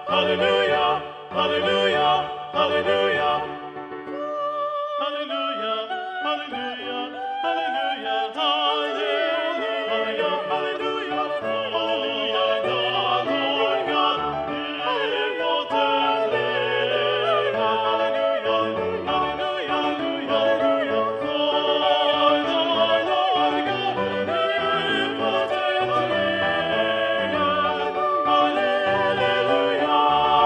Hallelujah, hallelujah, hallelujah. Hallelujah, hallelujah, hallelujah, hallelujah, hallelujah, hallelujah, the Lord God, omnipotent reign. Hallelujah, hallelujah, hallelujah, for the Lord God, omnipotent reign. Hallelujah.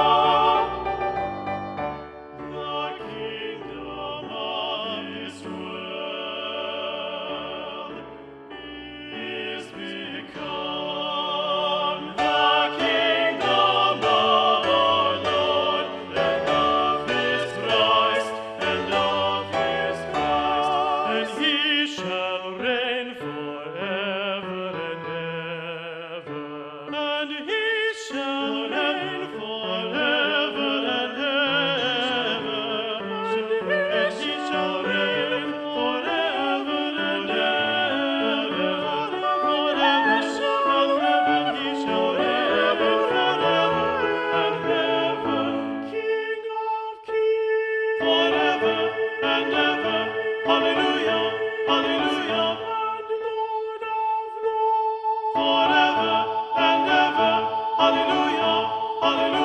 The kingdom of this world is become the kingdom of our Lord and of his Christ, and he shall reign forever and ever, and he shall reign forever and ever, and he shall reign forever and ever, forever and ever, he shall reign forever and ever, King of kings, forever and ever. Hallelujah, hallelujah, and Lord of lords, forever and ever. Hallelujah, hallelujah.